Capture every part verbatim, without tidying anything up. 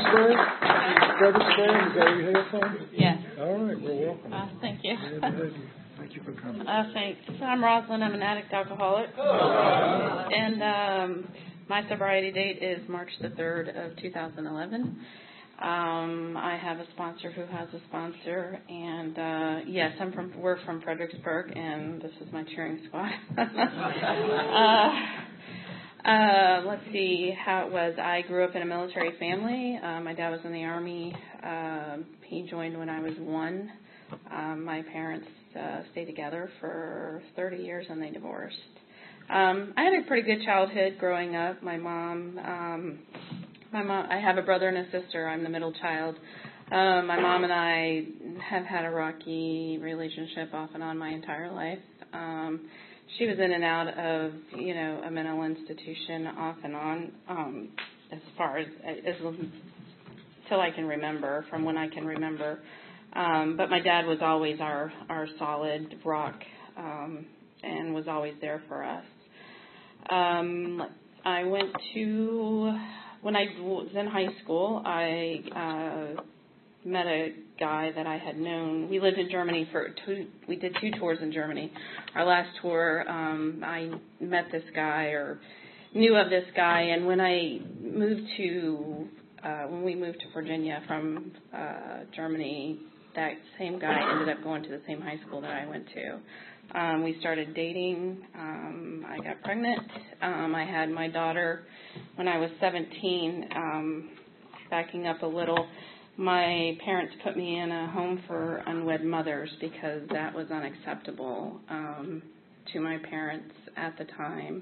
Fredericksburg? Fredericksburg, is that where you hail from? Yes. All right, well, welcome. Uh, thank you. Glad to have you. Thank you for coming. Uh, thanks. So I'm Rosalind. I'm an addict alcoholic. And um, my sobriety date is March the third of two thousand eleven. Um, I have a sponsor who has a sponsor, and uh, yes, I'm from. We're from Fredericksburg, and this is my cheering squad. uh, uh, let's see how it was. I grew up in a military family. Uh, my dad was in the Army. Uh, he joined when I was one. Um, my parents uh, stayed together for thirty years, and they divorced. Um, I had a pretty good childhood growing up. My mom. Um, My mom, I have a brother and a sister. I'm the middle child. Um, my mom and I have had a rocky relationship off and on my entire life. Um, she was in and out of, you know, a mental institution off and on, um, as far as, as till I can remember, from when I can remember. Um, but my dad was always our our solid rock, um, and was always there for us. Um, I went to. When I was in high school, I uh, met a guy that I had known. We lived in Germany for two, we did two tours in Germany. Our last tour, um, I met this guy or knew of this guy, and when I moved to, uh, when we moved to Virginia from uh, Germany, that same guy ended up going to the same high school that I went to. Um, we started dating. Um, I got pregnant. Um, I had my daughter when I was seventeen. Um, backing up a little, my parents put me in a home for unwed mothers because that was unacceptable um, to my parents at the time.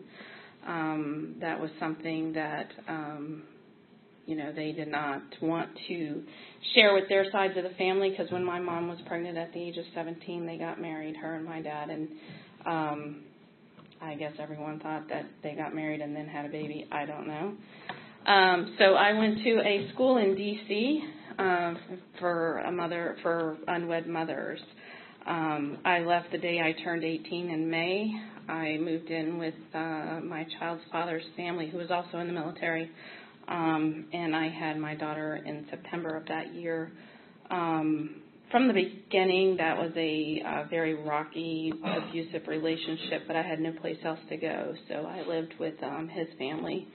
Um, that was something that um, you know, they did not want to share with their sides of the family, because when my mom was pregnant at the age of seventeen, they got married, her and my dad, and um, I guess everyone thought that they got married and then had a baby. I don't know. Um, so I went to a school in D C uh, for a mother for unwed mothers. Um, I left the day I turned eighteen in May. I moved in with uh, my child's father's family, who was also in the military. Um, and I had my daughter in September of that year. Um, from the beginning, that was a, a very rocky, abusive relationship, but I had no place else to go, so I lived with um, his family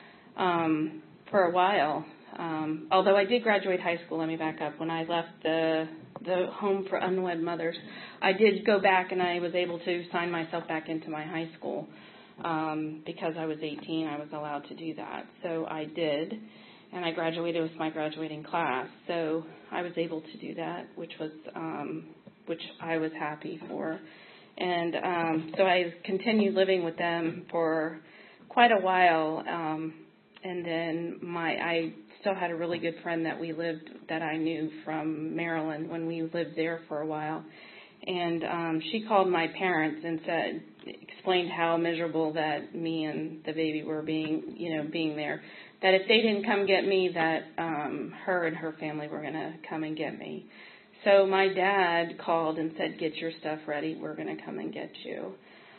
um, for a while. Um, although I did graduate high school, let me back up. When I left the the home for unwed mothers, I did go back, and I was able to sign myself back into my high school. Um, because I was eighteen, I was allowed to do that. So I did, and I graduated with my graduating class. So I was able to do that, which was um, which I was happy for. And um, so I continued living with them for quite a while. Um, and then my I still had a really good friend that we lived that I knew from Maryland when we lived there for a while. And um, she called my parents and said, explained how miserable that me and the baby were being, you know, being there. That if they didn't come get me, that um, her and her family were going to come and get me. So my dad called and said, get your stuff ready. We're going to come and get you.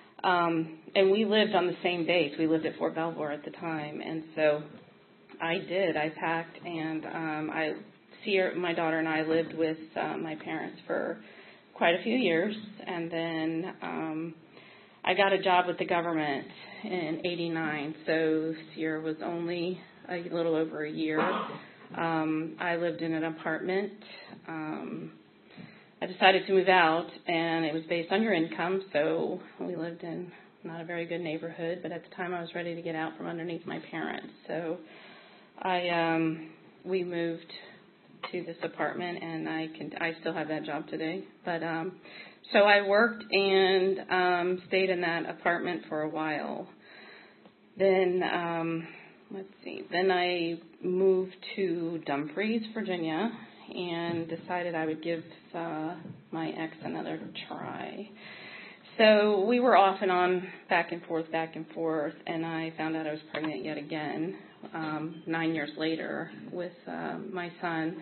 Um, and we lived on the same base. We lived at Fort Belvoir at the time. And so I did. I packed, and um, I see her, my daughter and I lived with uh, my parents for quite a few years, and then um, I got a job with the government in eighty-nine, so Sierra was only a little over a year. Um, I lived in an apartment. Um, I decided to move out, and it was based on your income, so we lived in not a very good neighborhood, but at the time I was ready to get out from underneath my parents, so I um, we moved to this apartment, and I can I still have that job today. But um, so I worked and um, stayed in that apartment for a while. Then um, let's see. Then I moved to Dumfries, Virginia, and decided I would give uh, my ex another try. So we were off and on, back and forth, back and forth, and I found out I was pregnant yet again um, nine years later with uh, my son.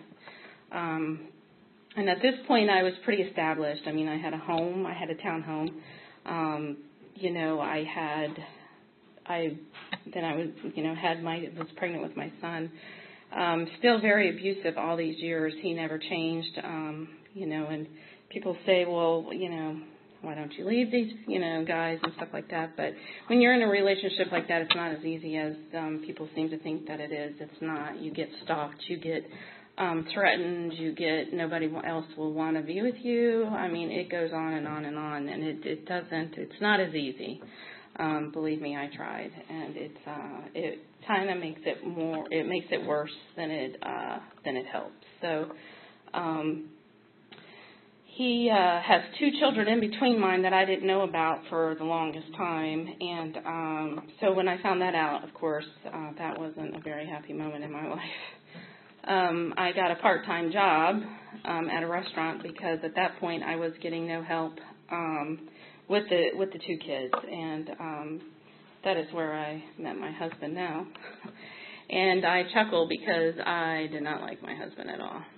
Um, and at this point, I was pretty established. I mean, I had a home. I had a townhome. Um, you know, I had, I then I was, you know, had my was pregnant with my son. Um, still very abusive all these years. He never changed, um, you know, and people say, well, you know, why don't you leave these, you know, guys and stuff like that. But when you're in a relationship like that, it's not as easy as um, people seem to think that it is. It's not. You get stalked. You get um, threatened. You get nobody else will want to be with you. I mean, it goes on and on and on, and it, it doesn't. It's not as easy. Um, believe me, I tried, and it's uh, it kind of makes it more. It makes it worse than it uh, than it helps. So um, he uh, has two children in between mine that I didn't know about for the longest time, and um, so when I found that out, of course, uh, that wasn't a very happy moment in my life. Um, I got a part-time job um, at a restaurant because at that point I was getting no help. Um, with the with the two kids, and um, that is where I met my husband now. And I chuckle because I did not like my husband at all.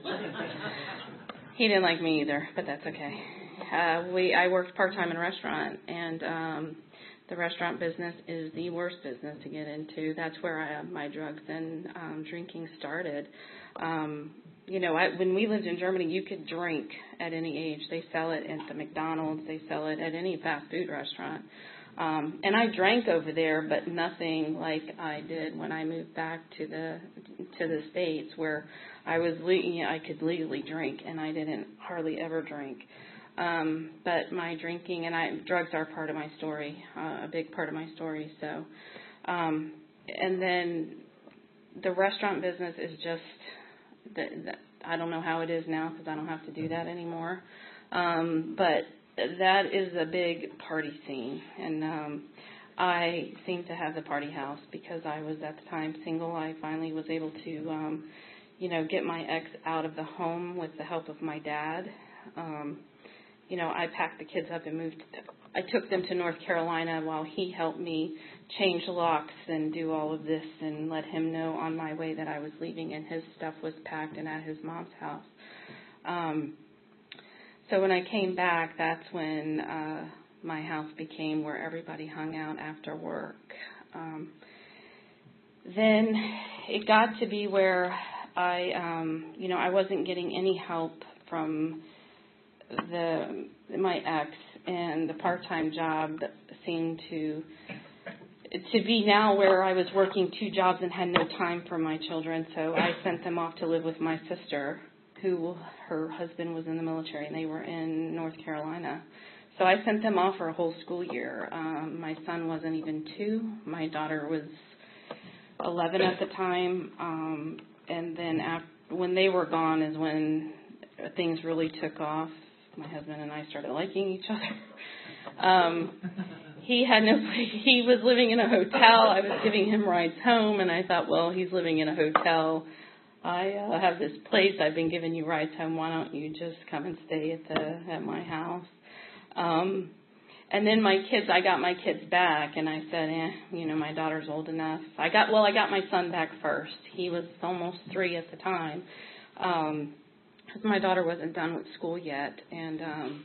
He didn't like me either, but that's okay. Uh, we I worked part-time in a restaurant, and um, the restaurant business is the worst business to get into. That's where I, my drugs and um, drinking started. Um, You know, I, when we lived in Germany, you could drink at any age. They sell it at the McDonald's. They sell it at any fast food restaurant. Um, and I drank over there, but nothing like I did when I moved back to the to the States, where I was le- you know, I could legally drink, and I didn't hardly ever drink. Um, but my drinking and I drugs are part of my story, uh, a big part of my story. So, um, and then the restaurant business is just. That, that, I don't know how it is now because I don't have to do that anymore. Um, but that is a big party scene. And um, I seem to have the party house because I was at the time single. I finally was able to, um, you know, get my ex out of the home with the help of my dad. Um, you know, I packed the kids up and moved. I took them to North Carolina while he helped me change locks and do all of this and let him know on my way that I was leaving, and his stuff was packed and at his mom's house. Um, so when I came back, that's when uh, my house became where everybody hung out after work. Um, then it got to be where I, um, you know, I wasn't getting any help from the my ex, and the part-time job seemed to to be now where I was working two jobs and had no time for my children. So I sent them off to live with my sister, who her husband was in the military, and they were in North Carolina. So I sent them off for a whole school year. Um, my son wasn't even two. My daughter was eleven at the time. Um, and then after, when they were gone is when things really took off. My husband and I started liking each other. Um, he had no place. He was living in a hotel. I was giving him rides home, and I thought, well, he's living in a hotel. I uh, have this place. I've been giving you rides home. Why don't you just come and stay at the at my house? Um, and then my kids, I got my kids back, and I said, eh, you know, my daughter's old enough. I got well, I got my son back first. He was almost three at the time. Um, because my daughter wasn't done with school yet. And um,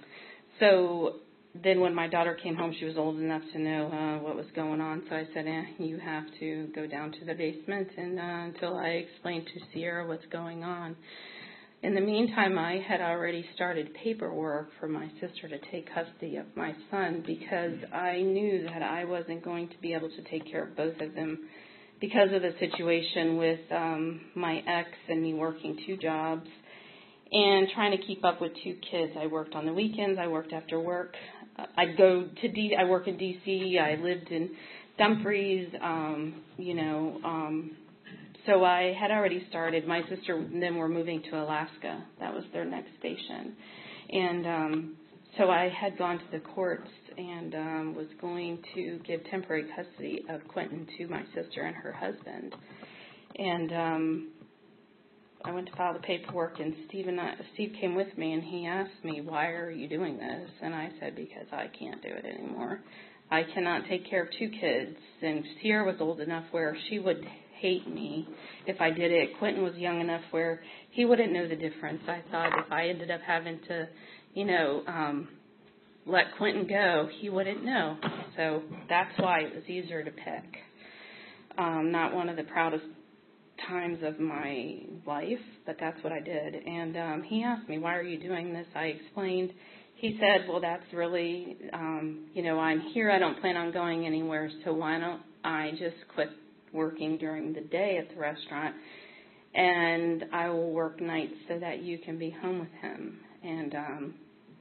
so then when my daughter came home, she was old enough to know uh, what was going on. So I said, eh, you have to go down to the basement and uh, until I explain to Sierra what's going on. In the meantime, I had already started paperwork for my sister to take custody of my son because I knew that I wasn't going to be able to take care of both of them because of the situation with um, my ex and me working two jobs. And trying to keep up with two kids. I worked on the weekends. I worked after work. I'd go to D. I work in D C. I lived in Dumfries. Um, you know, um, so I had already started. My sister and them were moving to Alaska. That was their next station, and um, so I had gone to the courts and um, was going to give temporary custody of Quentin to my sister and her husband, and. Um, I went to file the paperwork, and Steve, and I, Steve came with me, and he asked me, why are you doing this? And I said, because I can't do it anymore. I cannot take care of two kids. And Sierra was old enough where she would hate me if I did it. Quentin was young enough where he wouldn't know the difference. I thought if I ended up having to, you know, um, let Quentin go, he wouldn't know. So that's why it was easier to pick. Um, not one of the proudest times of my life, but that's what I did. And um, he asked me, why are you doing this? I explained. He said, well, that's really, um, you know, I'm here. I don't plan on going anywhere, so why don't I just quit working during the day at the restaurant, and I will work nights so that you can be home with him. And um,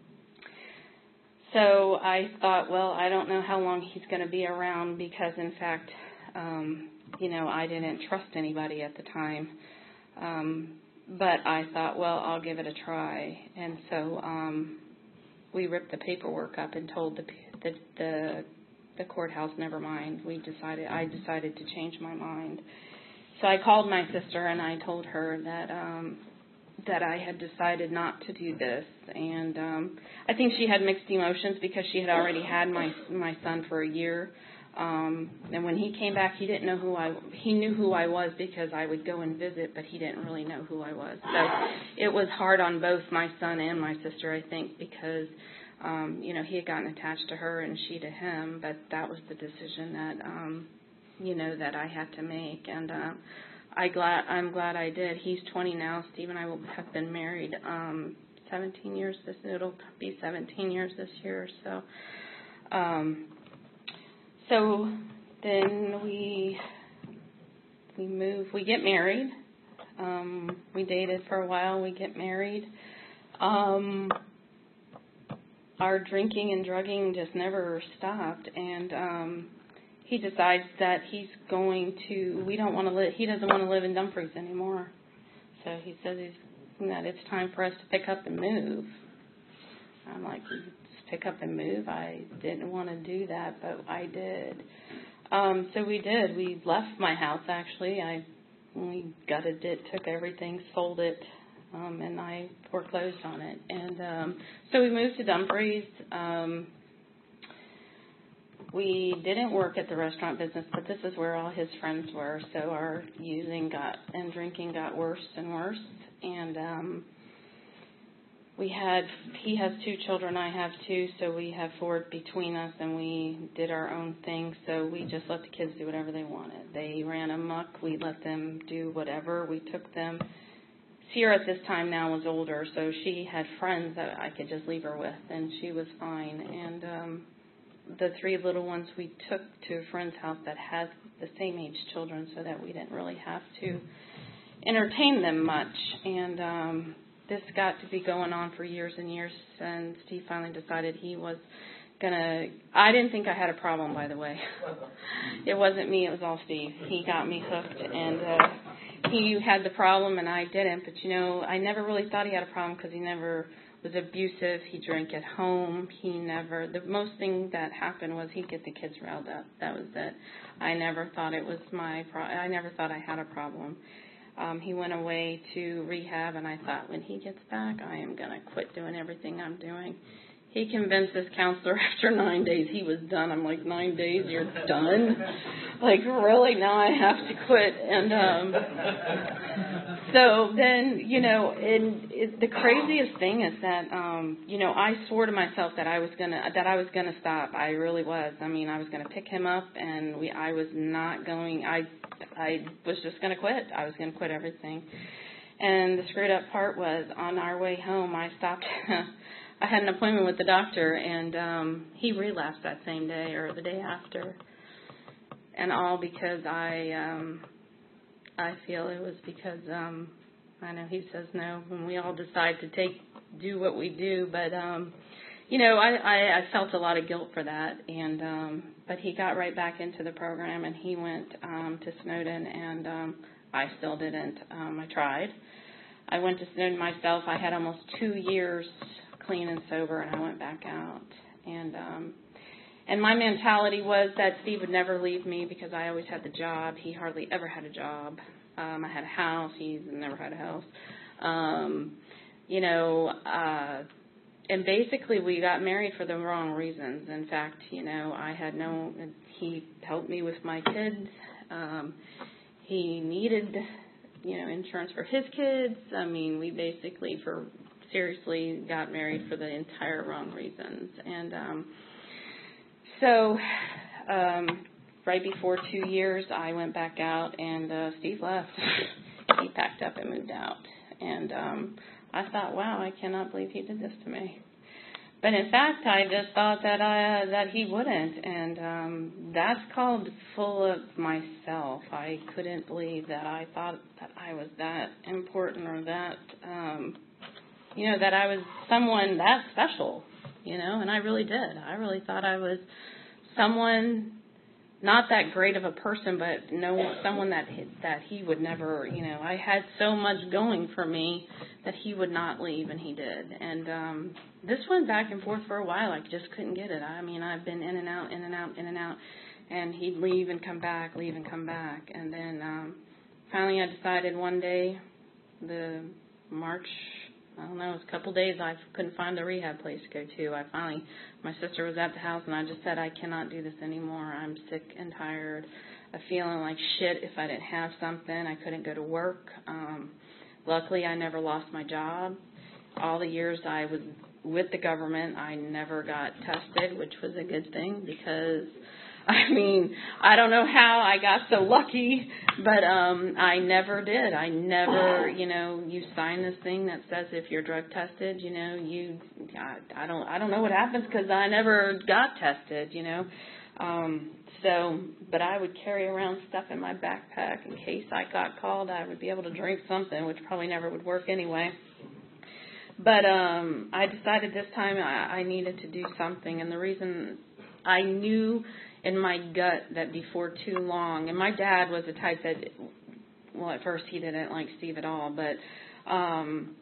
so I thought, well, I don't know how long he's going to be around because, in fact, um, you know, I didn't trust anybody at the time. Um, but I thought, well, I'll give it a try. And so um, we ripped the paperwork up and told the, the the the courthouse, never mind. We decided, I decided to change my mind. So I called my sister and I told her that um, that I had decided not to do this. And um, I think she had mixed emotions because she had already had my my son for a year. Um, and when he came back, he didn't know who I, he knew who I was because I would go and visit, but he didn't really know who I was. So it was hard on both my son and my sister, I think, because, um, you know, he had gotten attached to her and she to him, but that was the decision that, um, you know, that I had to make. And, um, I glad, I'm glad I did. He's twenty now. Steve and I will have been married, um, seventeen years this, it'll be seventeen years this year. So, um, So then we we move, we get married. Um, we dated for a while. We get married. Um, our drinking and drugging just never stopped, and um, he decides that he's going to. We don't want to live. He doesn't want to live in Dumfries anymore. So he says he's, that it's time for us to pick up and move. I'm like, pick up and move. I didn't want to do that, but I did. Um, so we did. We left my house, actually. I we gutted it, took everything, sold it, um, and I foreclosed on it. And um, so we moved to Dumfries. Um, we didn't work at the restaurant business, but this is where all his friends were. So our using got and drinking got worse and worse. And um, We had, he has two children, I have two, so we have four between us, and we did our own thing, so we just let the kids do whatever they wanted. They ran amok, we let them do whatever, we took them. Sierra at this time now was older, so she had friends that I could just leave her with, and she was fine. And um, the three little ones we took to a friend's house that had the same age children, so that we didn't really have to entertain them much. And um this got to be going on for years and years, and Steve finally decided he was going to, I didn't think I had a problem, by the way. It wasn't me, it was all Steve. He got me hooked, and uh, he had the problem, and I didn't. But, you know, I never really thought he had a problem because he never was abusive. He drank at home. He never, the most thing that happened was he'd get the kids riled up. That was it. I never thought it was my, pro- I never thought I had a problem. Um, he went away to rehab, and I thought, when he gets back, I am going to quit doing everything I'm doing. He convinced his counselor after nine days he was done. I'm like, nine days, you're done? Like, really? Now I have to quit. And um, so then, you know, and it, the craziest thing is that, um, you know, I swore to myself that I was gonna that I was gonna stop. I really was. I mean, I was gonna pick him up, and we I was not going. I I was just gonna quit. I was gonna quit everything. And the screwed up part was, on our way home, I stopped. I had an appointment with the doctor, and um, he relapsed that same day or the day after, and all because I, um, I feel it was because um, I know he says no when we all decide to take do what we do, but um, you know I, I, I felt a lot of guilt for that, and um, but he got right back into the program, and he went um, to Snowden, and um, I still didn't. Um, I tried. I went to Snowden myself. I had almost two years clean and sober, and I went back out. And um, and my mentality was that Steve would never leave me because I always had the job. He hardly ever had a job. Um, I had a house. He's never had a house. Um, you know, uh, and basically we got married for the wrong reasons. In fact, you know, I had no, he helped me with my kids. Um, he needed, you know, insurance for his kids. I mean, we basically for seriously got married for the entire wrong reasons. And um, so um, right before two years, I went back out, and uh, Steve left. He packed up and moved out. And um, I thought, wow, I cannot believe he did this to me. But in fact, I just thought that I uh, that he wouldn't, and um, that's called full of myself. I couldn't believe that I thought that I was that important, or that, um, you know, that I was someone that special, you know, and I really did. I really thought I was someone not that great of a person, but no, someone that that he would never, you know, I had so much going for me that he would not leave, and he did. And um, this went back and forth for a while. I just couldn't get it. I mean, I've been in and out, in and out, in and out, and he'd leave and come back, leave and come back. And then um, finally I decided one day, the March, I don't know, it was a couple of days, I couldn't find the rehab place to go to. I finally, my sister was at the house, and I just said, I cannot do this anymore. I'm sick and tired of feeling like shit if I didn't have something. I couldn't go to work. Um, luckily, I never lost my job. All the years I was with the government, I never got tested, which was a good thing, because I mean, I don't know how I got so lucky, but um, I never did. I never, you know, you sign this thing that says if you're drug tested, you know, you, I, I don't, I don't know what happens, because I never got tested, you know. Um, so, but I would carry around stuff in my backpack in case I got called. I would be able to drink something, which probably never would work anyway. But um, I decided this time I, I needed to do something, and the reason I knew in my gut that before too long, and my dad was the type that, well, at first he didn't like Steve at all, but um,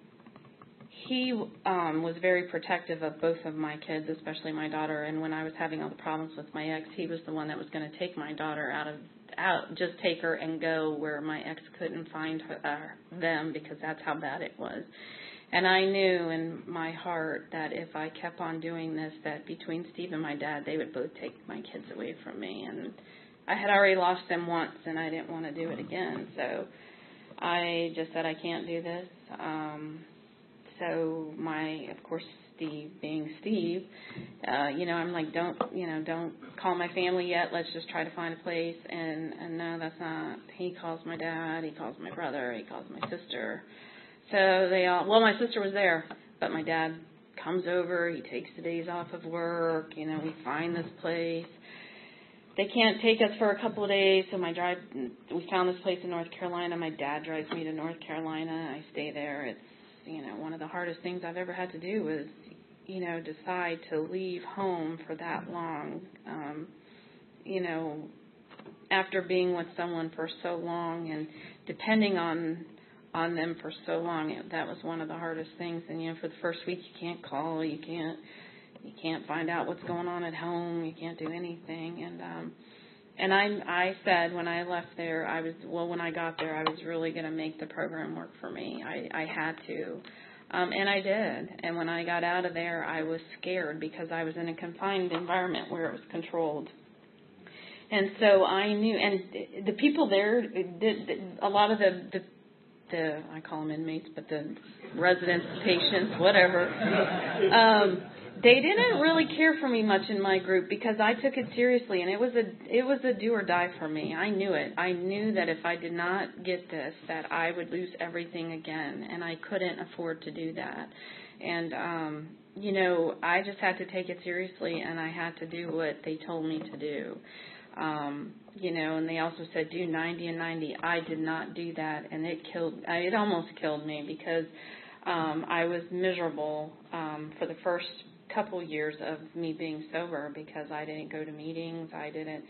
he um, was very protective of both of my kids, especially my daughter. And when I was having all the problems with my ex, he was the one that was going to take my daughter out of, out, just take her and go where my ex couldn't find her, uh, them, because that's how bad it was. And I knew in my heart that if I kept on doing this, that between Steve and my dad, they would both take my kids away from me. And I had already lost them once, and I didn't want to do it again. So I just said, I can't do this. Um, so my, of course, Steve being Steve, uh, you know, I'm like, don't, you know, don't call my family yet. Let's just try to find a place. And, and no, that's not. He calls my dad. He calls my brother. He calls my sister. So they all, well, my sister was there, but my dad comes over, he takes the days off of work, you know, we find this place. They can't take us for a couple of days, so my drive, we found this place in North Carolina. My dad drives me to North Carolina. I stay there. It's, you know, one of the hardest things I've ever had to do is, you know, decide to leave home for that long. Um, you know, after being with someone for so long and depending on on them for so long, it, that was one of the hardest things. And, you know, for the first week, you can't call, you can't, you can't find out what's going on at home, you can't do anything. And, um, and I, I said when I left there, I was, well, when I got there, I was really going to make the program work for me. I, I had to. Um, and I did. And when I got out of there, I was scared because I was in a confined environment where it was controlled. And so I knew, and the people there, did, a lot of the, the the, I call them inmates, but the residents, patients, whatever, um, they didn't really care for me much in my group because I took it seriously, and it was a it was a do or die for me. I knew it. I knew that if I did not get this, that I would lose everything again, and I couldn't afford to do that. And, um, you know, I just had to take it seriously, and I had to do what they told me to do. Um, you know, and they also said do ninety and ninety. I did not do that, and it killed, it almost killed me because um, I was miserable um, for the first couple years of me being sober because I didn't go to meetings. I didn't,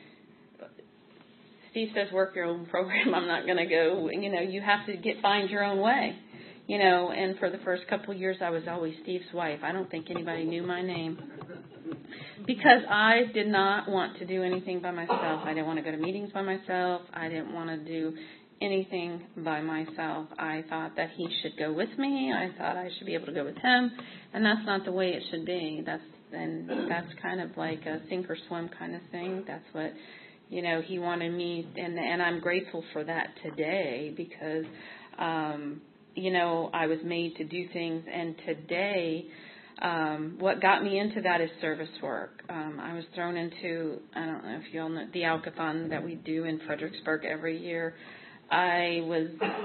Steve says work your own program. I'm not going to go, you know, you have to get, find your own way, you know, and for the first couple years I was always Steve's wife. I don't think anybody knew my name. Because I did not want to do anything by myself. I didn't want to go to meetings by myself. I didn't want to do anything by myself. I thought that he should go with me. I thought I should be able to go with him. And that's not the way it should be. That's and that's kind of like a sink or swim kind of thing. That's what, you know, he wanted me. And, and I'm grateful for that today because, um, you know, I was made to do things. And today, Um, what got me into that is service work. Um, I was thrown into, I don't know if you all know, the Alcathon that we do in Fredericksburg every year. I was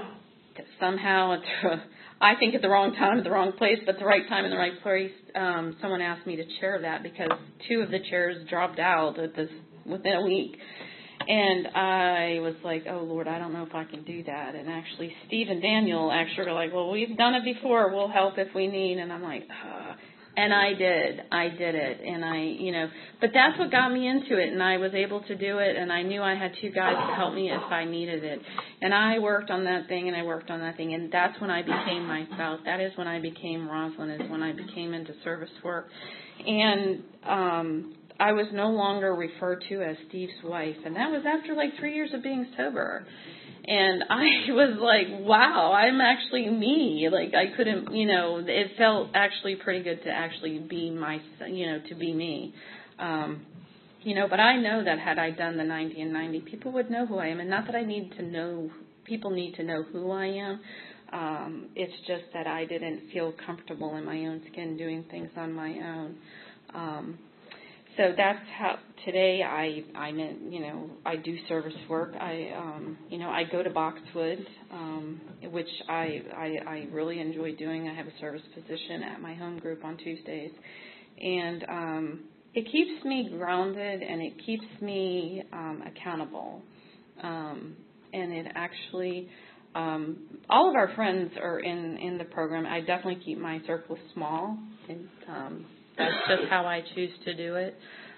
somehow, at the, I think at the wrong time, at the wrong place, but the right time in the right place. Um, someone asked me to chair that because two of the chairs dropped out at this, within a week. And I was like, oh, Lord, I don't know if I can do that. And actually, Steve and Daniel actually were like, well, we've done it before. We'll help if we need. And I'm like, ah. And I did. I did it. And I, you know, but that's what got me into it. And I was able to do it. And I knew I had two guys to help me if I needed it. And I worked on that thing and I worked on that thing. And that's when I became myself. That is when I became Rosalind, is when I became into service work. And, um, I was no longer referred to as Steve's wife, and that was after like three years of being sober. And I was like, wow, I'm actually me. Like I couldn't, you know, it felt actually pretty good to actually be my, you know, to be me. Um, you know, but I know that had I done the ninety and ninety, people would know who I am. And not that I need to know, people need to know who I am. Um, it's just that I didn't feel comfortable in my own skin doing things on my own. Um, So that's how today I I'm in, you know, I do service work. I um you know I go to Boxwood, um, which I, I I really enjoy doing. I have a service position at my home group on Tuesdays, and um, it keeps me grounded and it keeps me um, accountable. Um, and it actually um, all of our friends are in in the program. I definitely keep my circle small and. Um, That's just how I choose to do it.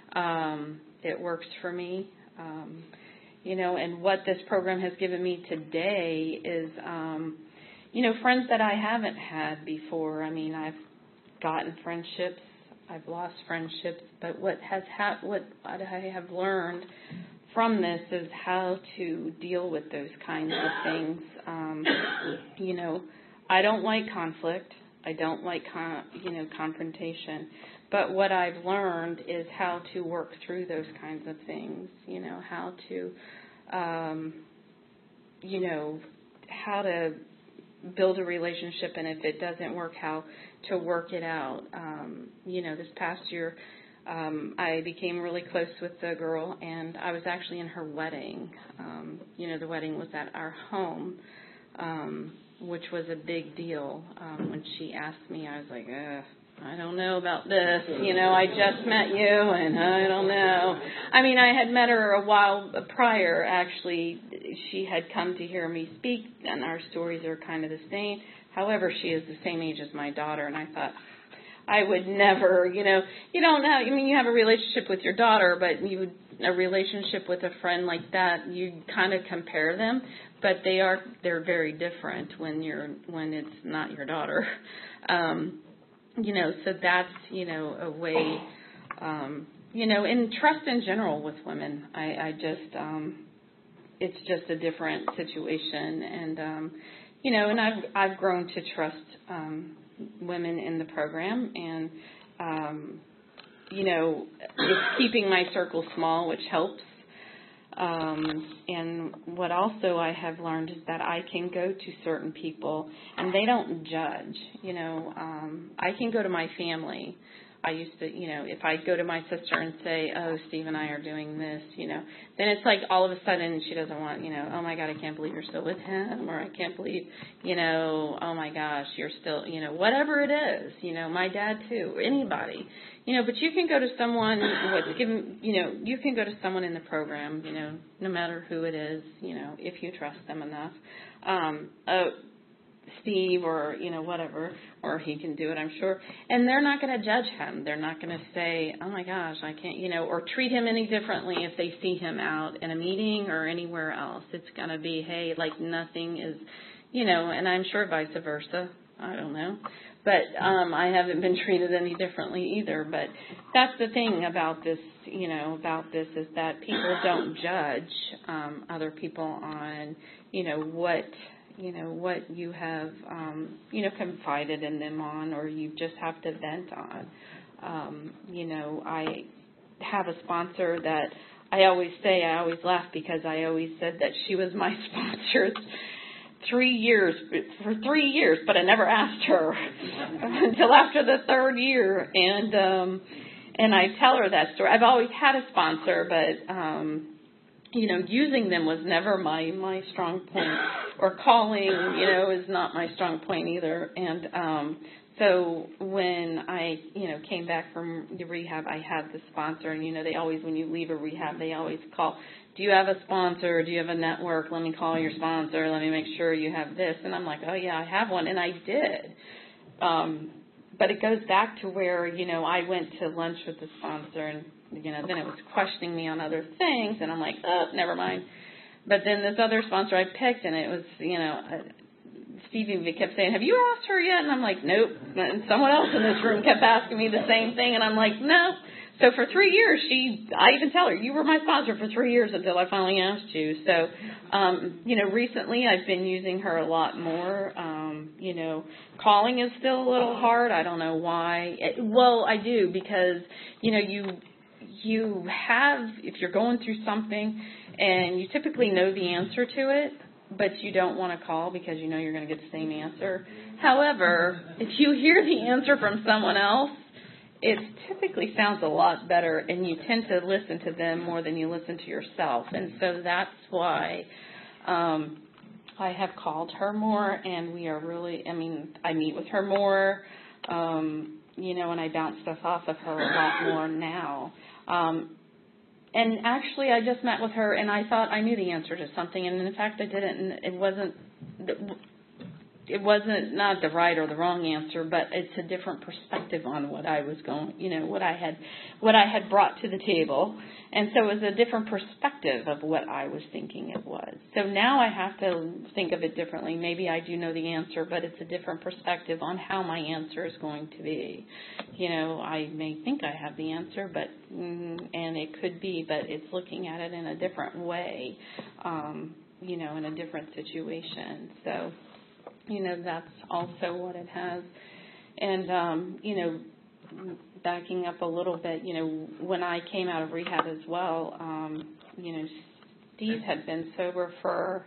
Um, it works for me. Um, you know, and what this program has given me today is, um, you know, friends that I haven't had before. I mean, I've gotten friendships. I've lost friendships. But what has ha- what I have learned from this is how to deal with those kinds of things. Um, you know, I don't like conflict. I don't like, con- you know, confrontation. But what I've learned is how to work through those kinds of things, you know, how to, um, you know, how to build a relationship, and if it doesn't work, how to work it out. Um, you know, this past year, um, I became really close with the girl, and I was actually in her wedding. Um, you know, the wedding was at our home. Um, which was a big deal. Um, when she asked me, I was like, Ugh, I don't know about this. You know, I just met you, and I don't know. I mean, I had met her a while prior, actually. She had come to hear me speak, and our stories are kind of the same. However, she is the same age as my daughter, and I thought, I would never, you know, you don't have, I mean, you have a relationship with your daughter, but you would, a relationship with a friend like that, you kind of compare them, but they are, they're very different when you're, when it's not your daughter. Um, you know, so that's, you know, a way, um, you know, and trust in general with women. I, I just, um, it's just a different situation. And, um, you know, and I've, I've grown to trust, um, women in the program, and, um, you know, it's keeping my circle small, which helps. Um, and what also I have learned is that I can go to certain people and they don't judge. You know, um, I can go to my family. I used to, you know, if I go to my sister and say, oh, Steve and I are doing this, you know, then it's like all of a sudden she doesn't want, you know, oh, my God, I can't believe you're still with him, or I can't believe, you know, oh, my gosh, you're still, you know, whatever it is, you know, my dad too, anybody, you know, but you can go to someone, what's given, you know, you can go to someone in the program, you know, no matter who it is, you know, if you trust them enough. Um, uh, Steve or, you know, whatever, or he can do it, I'm sure. And they're not going to judge him. They're not going to say, oh, my gosh, I can't, you know, or treat him any differently if they see him out in a meeting or anywhere else. It's going to be, hey, like nothing is, you know, and I'm sure vice versa. I don't know. But um, I haven't been treated any differently either. But that's the thing about this, you know, about this is that people don't judge um, other people on, you know, what, you know, what you have, um, you know, confided in them on, or you just have to vent on. Um, you know, I have a sponsor that I always say, I always laugh because I always said that she was my sponsor. three years, for three years, but I never asked her until after the third year. And, um, and I tell her that story. I've always had a sponsor, but, um, you know, using them was never my, my strong point, or calling, you know, is not my strong point either. And, um, so when I, you know, came back from the rehab, I had the sponsor, and, you know, they always, when you leave a rehab, they always call, do you have a sponsor? Do you have a network? Let me call your sponsor. Let me make sure you have this. And I'm like, oh, yeah, I have one. And I did. Um, but it goes back to where, you know, I went to lunch with the sponsor, and, you know, then it was questioning me on other things. And I'm like, oh, never mind. But then this other sponsor I picked, and it was, you know, uh, Stevie kept saying, have you asked her yet? And I'm like, nope. And someone else in this room kept asking me the same thing, and I'm like, no. So for three years, she, I even tell her, you were my sponsor for three years until I finally asked you. So, um, you know, recently I've been using her a lot more. Um, you know, calling is still a little hard. I don't know why. It, well, I do, because, you know, you, you have, if you're going through something and you typically know the answer to it, but you don't want to call because you know you're going to get the same answer. However, if you hear the answer from someone else, it typically sounds a lot better, and you tend to listen to them more than you listen to yourself. And so that's why um, I have called her more, and we are really, I mean, I meet with her more, um, you know, and I bounce stuff off of her a lot more now. Um, and actually, I just met with her, and I thought I knew the answer to something, and in fact, I didn't, and it wasn't... It wasn't not the right or the wrong answer, but it's a different perspective on what I was going, you know, what I had, what I had brought to the table. And so it was a different perspective of what I was thinking it was. So now I have to think of it differently. Maybe I do know the answer, but it's a different perspective on how my answer is going to be. You know, I may think I have the answer, but, mm, and it could be, but it's looking at it in a different way, um, you know, in a different situation. So, you know, that's also what it has. And, um, you know, backing up a little bit, you know, when I came out of rehab as well, um, you know, Steve had been sober for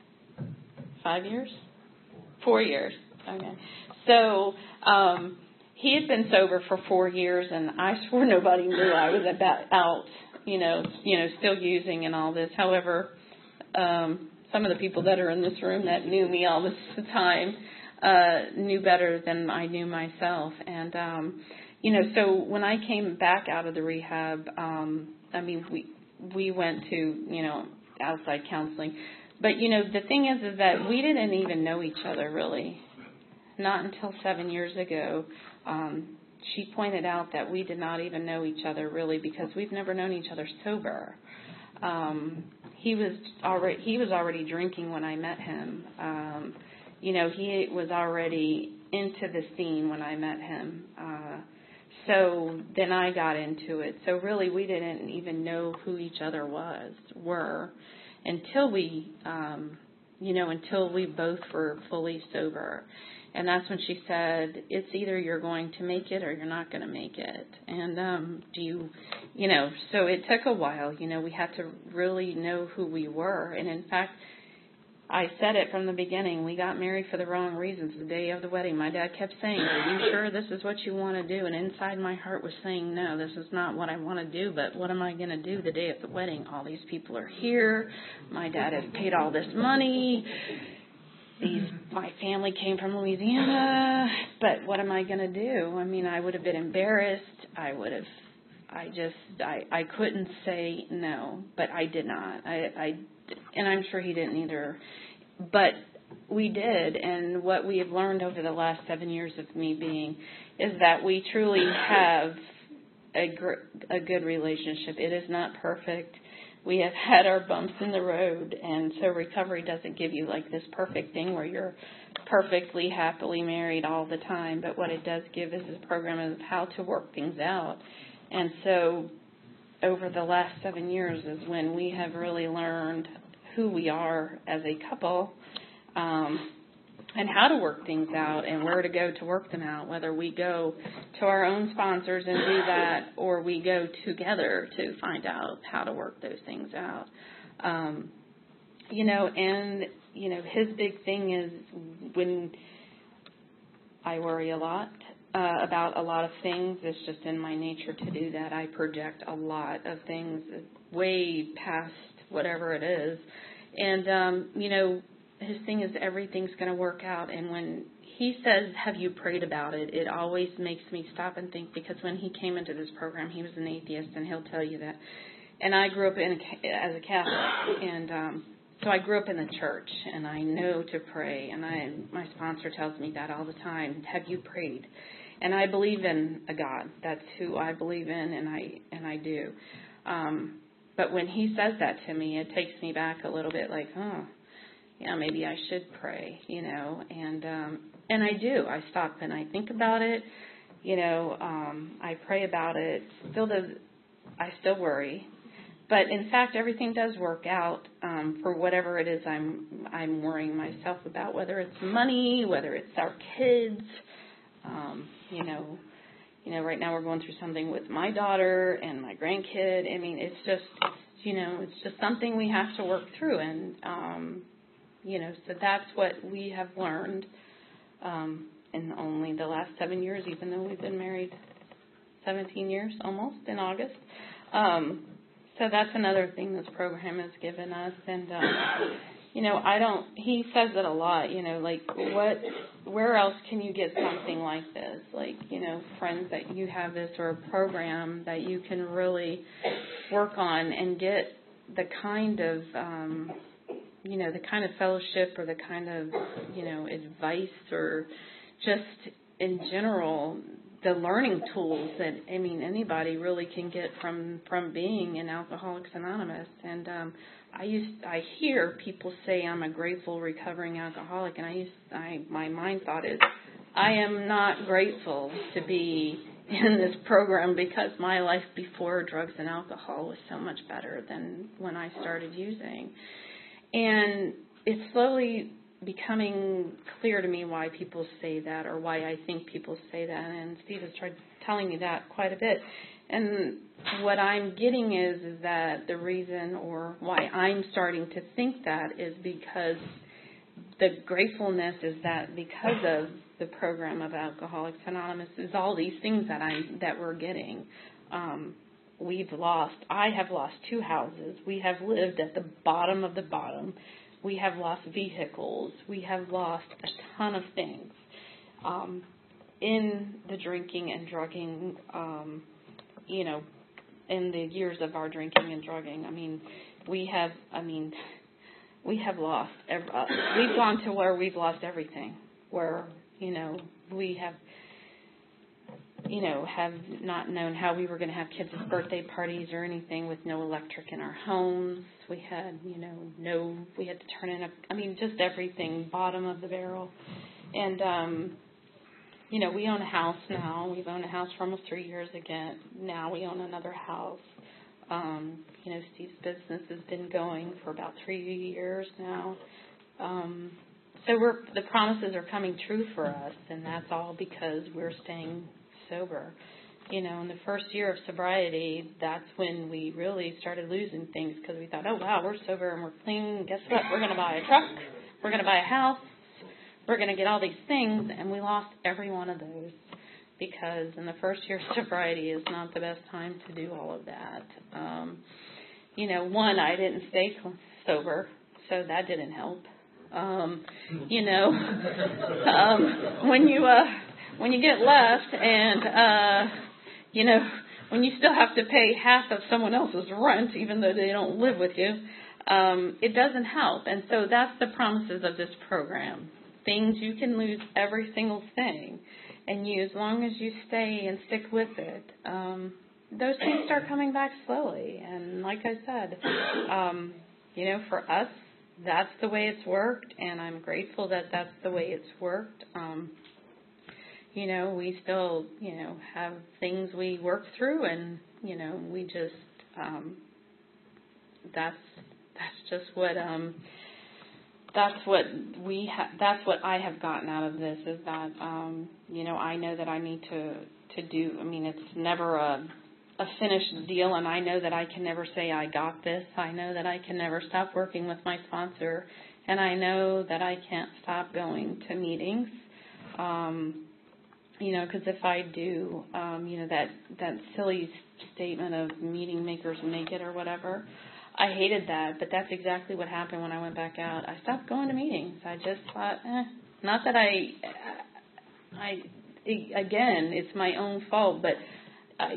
five years? Four years. Okay. So um, he had been sober for four years, and I swore nobody knew I was about out, you know, you know, still using and all this. However, um, some of the people that are in this room that knew me all this time uh, knew better than I knew myself. And, um, you know, so when I came back out of the rehab, um, I mean, we we went to, you know, outside counseling. But, you know, the thing is, is that we didn't even know each other, really. Not until seven years ago. Um, she pointed out that we did not even know each other, really, because we've never known each other sober. Um, he was already he was already drinking when I met him. Um, you know, he was already into the scene when I met him. Uh, so then I got into it. So really, we didn't even know who each other was were until we, um, you know, until we both were fully sober. And that's when she said, it's either you're going to make it or you're not going to make it. And um, do you, you know, so it took a while. You know, we had to really know who we were. And, in fact, I said it from the beginning. We got married for the wrong reasons. The day of the wedding, my dad kept saying, are you sure this is what you want to do? And inside my heart was saying, no, this is not what I want to do. But what am I going to do the day of the wedding? All these people are here. My dad has paid all this money. These, my family came from Louisiana, but what am I going to do? I mean, I would have been embarrassed. I would have, I just, I, I couldn't say no, but I did not. I, I, and I'm sure he didn't either. But we did, and what we have learned over the last seven years of me being is that we truly have a, gr- a good relationship. It is not perfect. We have had our bumps in the road, and so recovery doesn't give you like this perfect thing where you're perfectly happily married all the time, but what it does give is a program of how to work things out. And so over the last seven years is when we have really learned who we are as a couple, um, and how to work things out and where to go to work them out, whether we go to our own sponsors and do that or we go together to find out how to work those things out. Um, you know, and, you know, his big thing is when I worry a lot uh, about a lot of things. It's just in my nature to do that. I project a lot of things way past whatever it is. And, um, you know, his thing is everything's going to work out. And when he says, have you prayed about it, it always makes me stop and think, because when he came into this program, he was an atheist, and he'll tell you that. And I grew up in a, as a Catholic, and um, so I grew up in the church, and I know to pray, and I my sponsor tells me that all the time. Have you prayed? And I believe in a God. That's who I believe in, and I and I do. Um, but when he says that to me, it takes me back a little bit, like, oh, yeah, maybe I should pray, you know. And um, and I do. I stop and I think about it. You know, um, I pray about it. Still does. I still worry. But in fact, everything does work out um, for whatever it is I'm I'm worrying myself about, whether it's money, whether it's our kids. Um, you know, you know, right now we're going through something with my daughter and my grandkid. I mean, it's just, you know, it's just something we have to work through, and um, you know, so that's what we have learned um, in only the last seven years, even though we've been married seventeen years almost in August. Um, So that's another thing this program has given us. And, um, you know, I don't, he says it a lot, you know, like what, where else can you get something like this? Like, you know, friends that you have this, or a program that you can really work on and get the kind of, um, you know, the kind of fellowship or the kind of, you know, advice, or just in general, the learning tools that, I mean, anybody really can get from, from being in Alcoholics Anonymous. And um, I used, I hear people say I'm a grateful recovering alcoholic, and I used, I, my mind thought is, I am not grateful to be in this program, because my life before drugs and alcohol was so much better than when I started using. And it's slowly becoming clear to me why people say that, or why I think people say that, and Steve has tried telling me that quite a bit. And what I'm getting is, is that the reason, or why I'm starting to think that, is because the gratefulness is that because of the program of Alcoholics Anonymous, is all these things that I'm that we're getting. Um, we've lost. I have lost two houses. We have lived at the bottom of the bottom. We have lost vehicles. We have lost a ton of things um, in the drinking and drugging, um, you know, in the years of our drinking and drugging. I mean, we have, I mean, we have lost, every, uh, we've gone to where we've lost everything, where, you know, we have, you know, have not known how we were going to have kids' birthday parties or anything with no electric in our homes. We had, you know, no, we had to turn in a, I mean, just everything, bottom of the barrel. And, um, you know, we own a house now. We've owned a house for almost three years again. Now we own another house. Um, you know, Steve's business has been going for about three years now. Um, so we're, the promises are coming true for us, and that's all because we're staying sober. You know, in the first year of sobriety, that's when we really started losing things, because we thought, oh, wow, we're sober and we're clean. Guess what? We're going to buy a truck. We're going to buy a house. We're going to get all these things, and we lost every one of those, because in the first year of sobriety is not the best time to do all of that. Um, you know, one, I didn't stay sober, so that didn't help. Um, you know, um, when you uh, when you get left, and uh, you know, when you still have to pay half of someone else's rent, even though they don't live with you, um, it doesn't help. And so that's the promises of this program. Things you can lose every single thing, and you, as long as you stay and stick with it, um, those things start coming back slowly. And like I said, um, you know, for us, that's the way it's worked, and I'm grateful that that's the way it's worked. Um, you know, we still, you know, have things we work through, and, you know, we just, um, that's, that's just what, um, that's what we ha- that's what I have gotten out of this, is that, um, you know, I know that I need to, to do, I mean, it's never a, a finished deal, and I know that I can never say I got this. I know that I can never stop working with my sponsor, and I know that I can't stop going to meetings. Um, you know, because if I do, um, you know, that, that silly statement of meeting makers make it or whatever, I hated that, but that's exactly what happened when I went back out. I stopped going to meetings. I just thought, eh, not that I, I, again, it's my own fault, but I,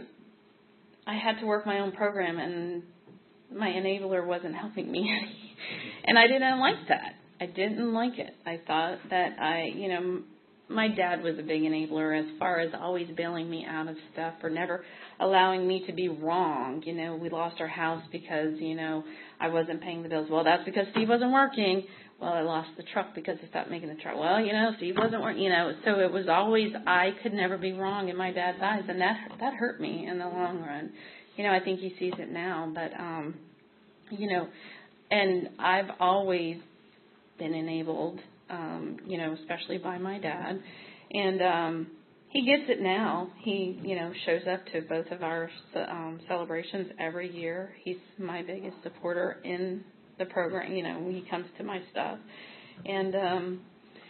I had to work my own program, and my enabler wasn't helping me. And I didn't like that. I didn't like it. I thought that I, you know, my dad was a big enabler as far as always bailing me out of stuff or never allowing me to be wrong. You know, we lost our house because, you know, I wasn't paying the bills. Well, that's because Steve wasn't working. Well, I lost the truck because I stopped making the truck. Well, you know, Steve wasn't working, you know. So it was always, I could never be wrong in my dad's eyes, and that that hurt me in the long run. You know, I think he sees it now, but, um, you know, and I've always been enabled, um, you know, especially by my dad. And um, he gets it now. He, you know, shows up to both of our um, celebrations every year. He's my biggest supporter in the program. You know, he comes to my stuff. And um,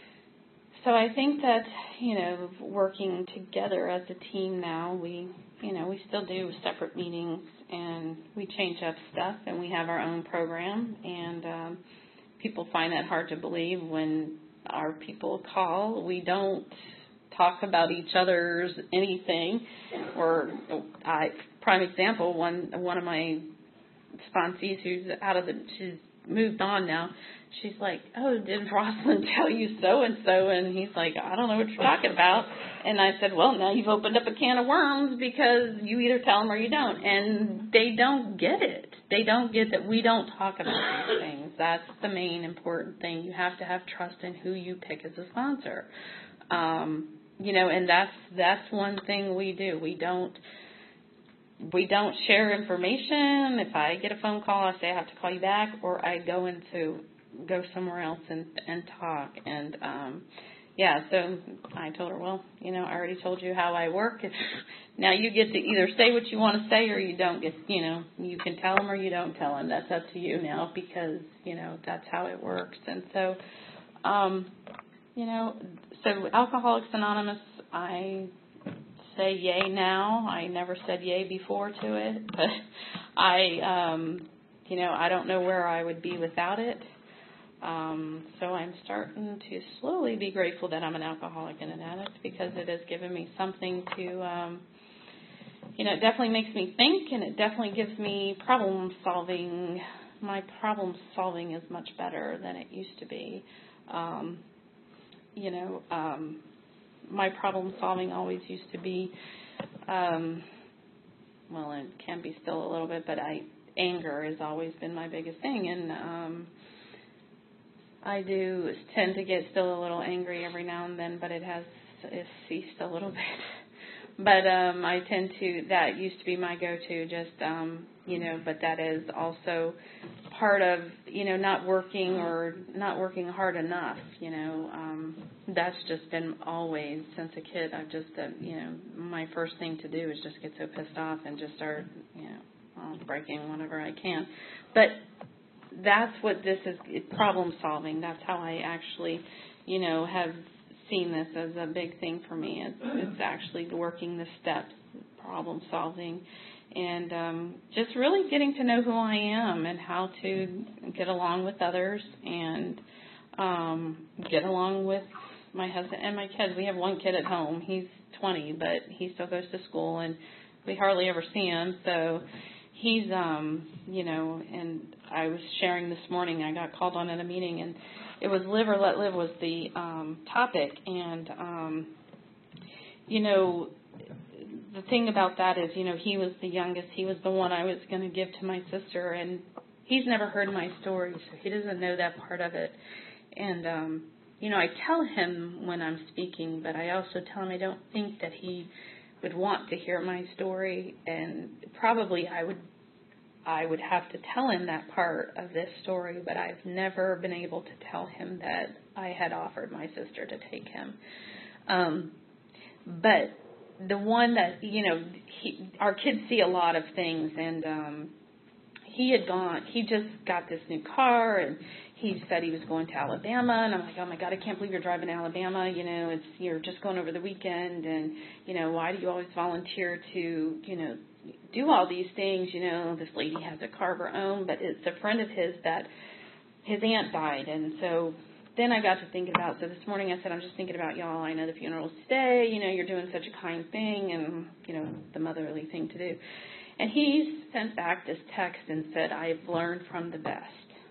so I think that, you know, working together as a team now, we, you know, we still do separate meetings and we change up stuff and we have our own program. And um, people find that hard to believe when our people call. We don't talk about each other's anything. Or, I, prime example, one one of my sponsees who's out of the, she's moved on now. She's like, oh, did Rosalind tell you so and so? And he's like, I don't know what you're talking about. And I said, well, now you've opened up a can of worms because you either tell them or you don't. And they don't get it. They don't get that we don't talk about these things. That's the main important thing. You have to have trust in who you pick as a sponsor. Um, you know, and that's that's one thing we do. We don't we don't share information. If I get a phone call, I say I have to call you back, or I go into go somewhere else and and talk. And um, yeah, so I told her, well, you know, I already told you how I work. It's, now you get to either say what you want to say or you don't get, you know, you can tell them or you don't tell them. That's up to you now because, you know, that's how it works. And so, um, you know, so Alcoholics Anonymous, I say yay now. I never said yay before to it, but I, um, you know, I don't know where I would be without it. Um, so I'm starting to slowly be grateful that I'm an alcoholic and an addict because it has given me something to, um, you know, it definitely makes me think, and it definitely gives me problem solving. My problem solving is much better than it used to be. Um, you know, um, my problem solving always used to be, um, well, it can be still a little bit, but I anger has always been my biggest thing, and um, I do tend to get still a little angry every now and then, but it has it's ceased a little bit. But um, I tend to, that used to be my go-to, just, um, you know, but that is also part of, you know, not working or not working hard enough, you know. Um, that's just been always, since a kid, I've just, uh, you know, my first thing to do is just get so pissed off and just start, you know, well, breaking whenever I can. But that's what this is, problem solving. That's how I actually, you know, have seen this as a big thing for me. It's, it's actually working the steps, problem solving, and um, just really getting to know who I am and how to get along with others and um, get along with my husband and my kids. We have one kid at home. He's twenty, but he still goes to school, and we hardly ever see him. So he's, um, you know, and I was sharing this morning, I got called on at a meeting, and it was Live or Let Live was the um, topic. And, um, you know, the thing about that is, you know, he was the youngest. He was the one I was going to give to my sister, and he's never heard my story, so he doesn't know that part of it. And, um, you know, I tell him when I'm speaking, but I also tell him I don't think that he would want to hear my story, and probably I would I would have to tell him that part of this story, but I've never been able to tell him that I had offered my sister to take him. Um, but the one that, you know, he, our kids see a lot of things, and um, he had gone, he just got this new car, and he said he was going to Alabama, and I'm like, oh my God, I can't believe you're driving to Alabama, you know, it's, you're just going over the weekend, and, you know, why do you always volunteer to, you know, do all these things, you know, this lady has a car of her own, but it's a friend of his that his aunt died, and so then I got to thinking about, so this morning I said, I'm just thinking about y'all, I know the funeral's today, you know, you're doing such a kind thing, and, you know, the motherly thing to do. And he sent back this text and said, I've learned from the best.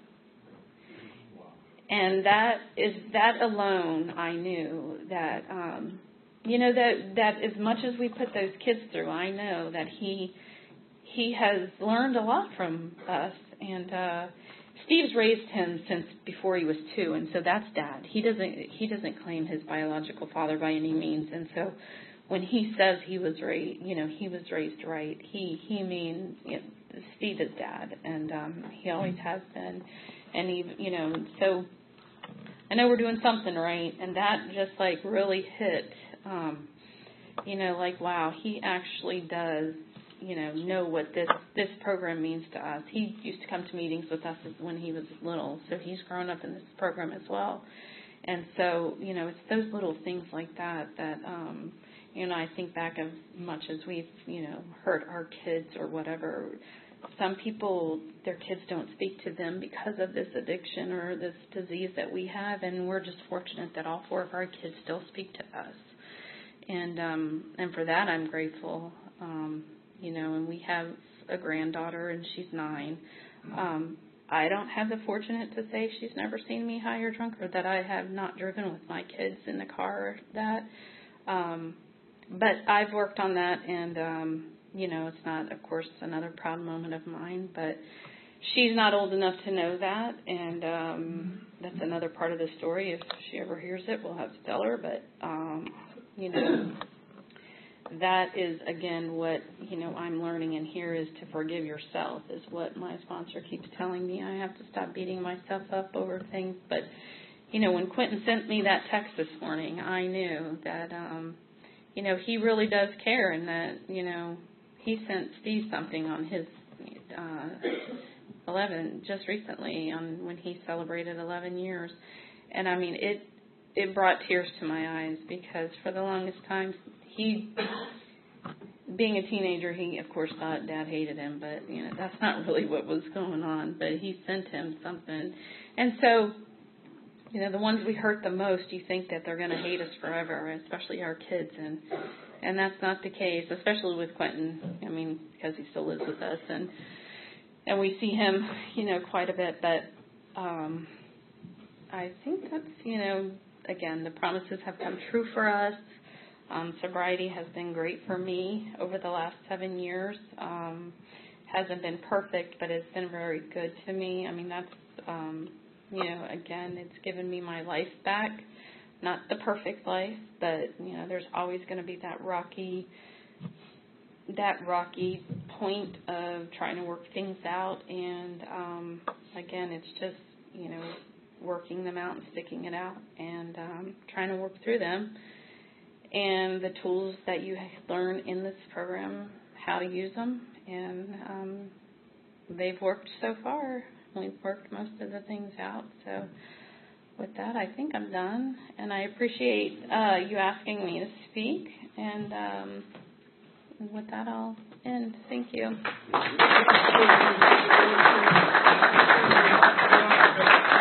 And that is, that alone, I knew that, um, you know, that, that as much as we put those kids through, I know that he, he has learned a lot from us. And, uh, Steve's raised him since before he was two. And so that's Dad. He doesn't, he doesn't claim his biological father by any means. And so when he says he was raised, you know, he was raised right, he, he means, you know, Steve is Dad. And, um, he always has been. And he, you know, so I know we're doing something right, and that just like really hit, um, you know, like, wow, he actually does, you know, know what this, this program means to us. He used to come to meetings with us when he was little, so he's grown up in this program as well. And so, you know, it's those little things like that that, um, you know, I think back of much as we've, you know, hurt our kids or whatever. Some people, their kids don't speak to them because of this addiction or this disease that we have, and we're just fortunate that all four of our kids still speak to us. And um, and for that, I'm grateful. Um, you know, and we have a granddaughter, and she's nine. Um, I don't have the fortunate to say she's never seen me high or drunk, or that I have not driven with my kids in the car. That, um, but I've worked on that, and um, you know, it's not, of course, another proud moment of mine, but she's not old enough to know that, and um, that's another part of the story. If she ever hears it, we'll have to tell her, but, um, you know, that is, again, what, you know, I'm learning, and here is to forgive yourself is what my sponsor keeps telling me. I have to stop beating myself up over things, but, you know, when Quentin sent me that text this morning, I knew that, um, you know, he really does care, and that, you know, he sent Steve something on his uh, eleven just recently on when he celebrated eleven years, and I mean it. It brought tears to my eyes because for the longest time he, being a teenager, he of course thought Dad hated him, but you know that's not really what was going on. But he sent him something, and so you know the ones we hurt the most, you think that they're going to hate us forever, especially our kids, and. And that's not the case, especially with Quentin. I mean, because he still lives with us, and and we see him, you know, quite a bit. But um, I think that's, you know, again, the promises have come true for us. Um, sobriety has been great for me over the last seven years. Um, hasn't been perfect, but it's been very good to me. I mean, that's, um, you know, again, it's given me my life back. Not the perfect life, but, you know, there's always going to be that rocky, that rocky point of trying to work things out. And, um, again, it's just, you know, working them out and sticking it out and um, trying to work through them. And the tools that you learn in this program, how to use them. And um, they've worked so far. We've worked most of the things out, so... With that, I think I'm done, and I appreciate uh, you asking me to speak, and um, with that, I'll end. Thank you.